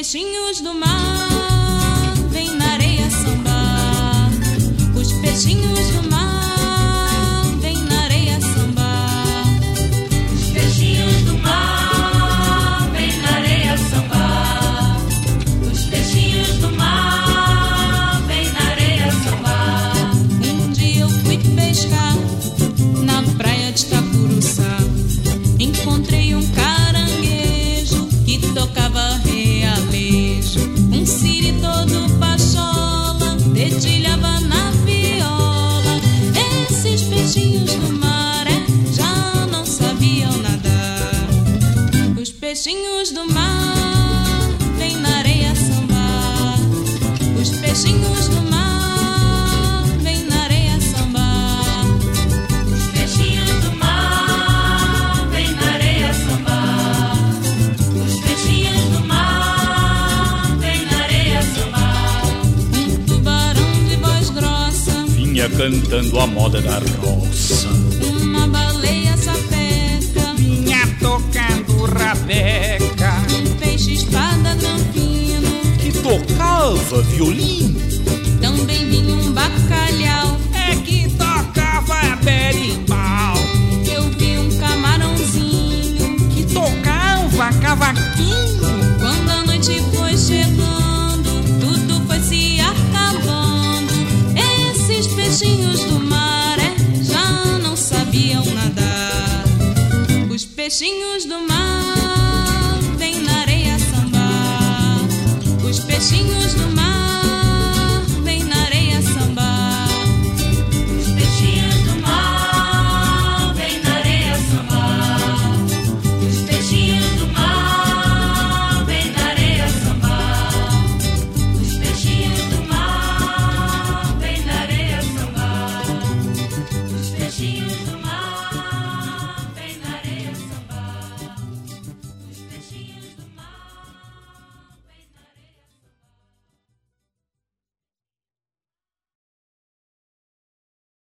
peixinhos do mar vêm na areia sambar. Os peixinhos do mar vêm na areia sambar. Os peixinhos do mar vêm na areia sambar. Os peixinhos do mar vêm na areia sambar. Um dia eu fui pescar na praia de Itacuruçá. Encontrei um caranguejo que tocava realejo. Um siri todo pachola dedilhava na viola. Esses peixinhos do mar já não sabiam nadar. Os peixinhos do mar vêm na areia sambar. Os peixinhos do mar vêm na areia sambar. Os peixinhos do mar vêm na areia sambar. Os peixinhos do mar vêm na areia sambar. Um tubarão de voz grossa vinha cantando a moda da roça. uma baleia sapeca vinha tocando rabeca. um peixe espada tão fino Que tocava violino.